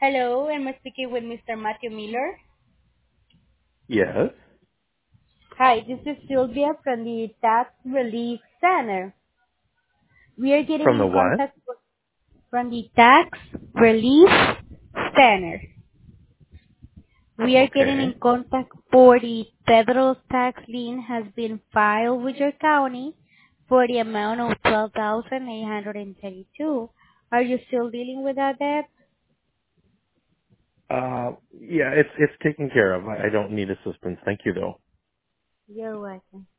Hello, am I speaking with Mr. Matthew Miller? Yes. Hi, this is Sylvia from the Tax Relief Center. We are getting From the in what? contact from the Tax Relief Center. We are getting in Okay. contact for the federal tax lien has been filed with your county for the amount of 12,832. Are you still dealing with that debt? Yeah, it's taken care of. I don't need assistance. Thank you though. You're welcome.